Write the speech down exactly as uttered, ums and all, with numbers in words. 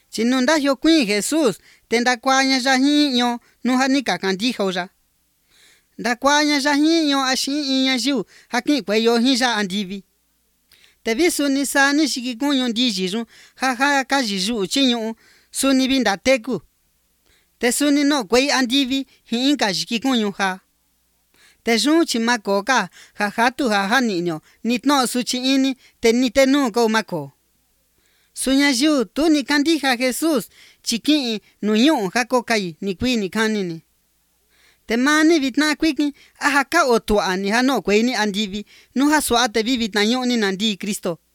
Chinu nda hyo kuin Jesus te ndakuaña ya hiño nuja ni kakandijo ya. Ndakuaña ya hiño ashi iña yu haki kweyo hiya andivi. Te visu ni sani shikikuño ndijiru jaja kajiyu chiñu suni binda teku. Te suni no kwei andivi hi inka shikikuño ha. Te yun chimako ka jajatu jaja niño nitno suchi ini te nitenu ko mako. Suña yu tu ni kandija Jesus chiki nuñu jako kai ni kui ni kanini. Te mani vitna kwiki aha ka otua ni hano kweni andivi nuha suate vi vitna ni nandi Kristo.